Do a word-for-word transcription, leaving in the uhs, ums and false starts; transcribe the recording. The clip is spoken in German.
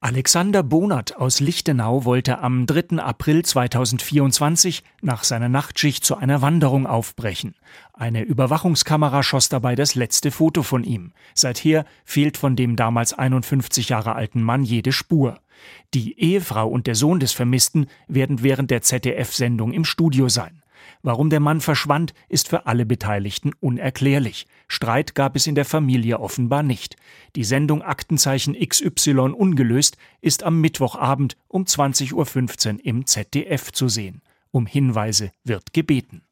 Alexander Bonert aus Lichtenau wollte am dritten April zweitausendvierundzwanzig nach seiner Nachtschicht zu einer Wanderung aufbrechen. Eine Überwachungskamera schoss dabei das letzte Foto von ihm. Seither fehlt von dem damals einundfünfzig Jahre alten Mann jede Spur. Die Ehefrau und der Sohn des Vermissten werden während der Z D F-Sendung im Studio sein. Warum der Mann verschwand, ist für alle Beteiligten unerklärlich. Streit gab es in der Familie offenbar nicht. Die Sendung Aktenzeichen X Y ungelöst ist am Mittwochabend um zwanzig Uhr fünfzehn im Z D F zu sehen. Um Hinweise wird gebeten.